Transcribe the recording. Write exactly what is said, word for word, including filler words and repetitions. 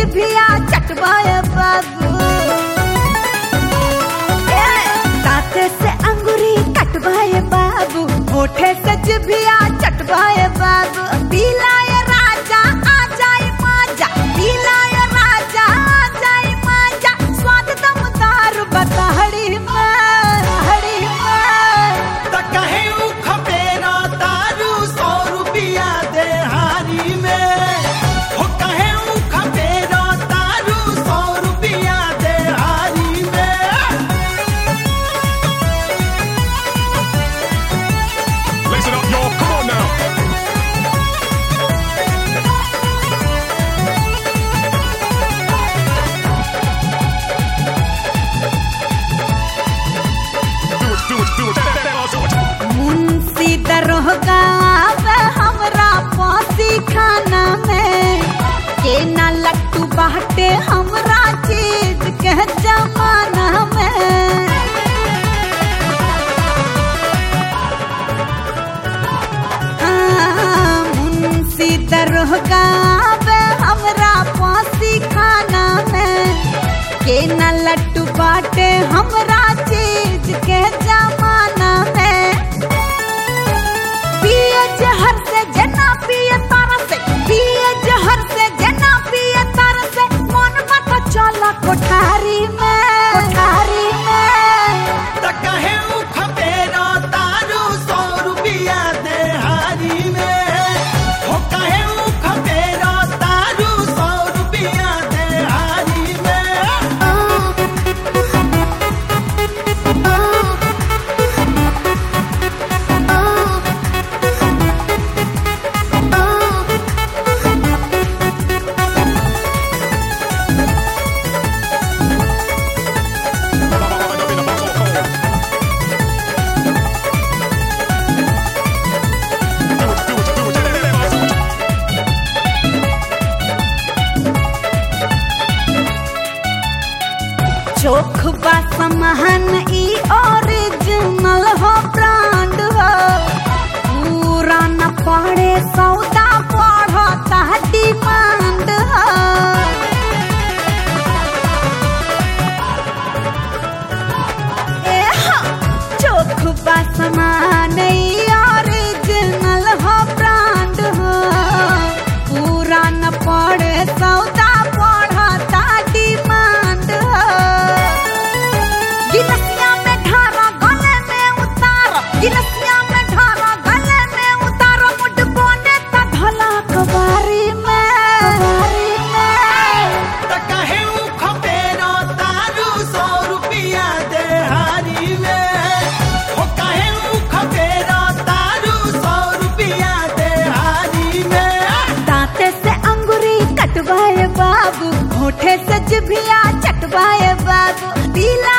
जिभिया चटवाए बाबू, दांते से अंगूरी कटवाए बाबू, होठे से जिभिया चटवाए बाबू। पीलाए राजा आ जाए माजा, पीलाए राजा आ जाए माजा, स्वाद दमदार बताहड़ी में, हड़ी में। त कहे उ खपेरा तारू सौ रुपया देहारी में, हो कहे उ खपेरा तारू सौ रुपया देहारी में। Listen up, y'all. Come on now. Do it, do it, do it. Do it. मुंशी दरोगा आवे हमरा पासी खाना में, के ना लट्टू बाटे हमरा चीज के जमाना में। हाँ, मुंशी दरोगा आवे हमरा पासी खाना में, के ना लट्टू बाटे हमरा चीज के जमाना में। पिए जहर से जना पिए तारा से, पिए जहर से जना पिए तारा से, मन मत चला कोठारी में, कोठारी में। त कहे उ खपेरा तारू सौ रुपया देहारी में, हो कहे उ खपेरा तारू सौ रुपया देहारी में। चोख बा सामान ई ओरिजिनल हो, ब्रांड हो, पूरा न पड़े सौदा पड़ता डिमांड हो। ए हो, चोख बा सामान ई ओरिजिनल हो, ब्रांड हो, पूरा न पड़े सौदा पड़ता डिमांड हो। गिलसिया में ढारा गले में उतारो, गिलसिया में ढारा गले में उतारो, मुड बोने त ढला कबारी में, कबारी में। त कहे उ खपेरा तारू सौ रुपया देहारी में, हो कहे उ खपेरा तारू सौ रुपया देहारी में। दांते से अंगूरी कटवाए बाबू, होठे से जिभिया चटवाए बाबू। पीला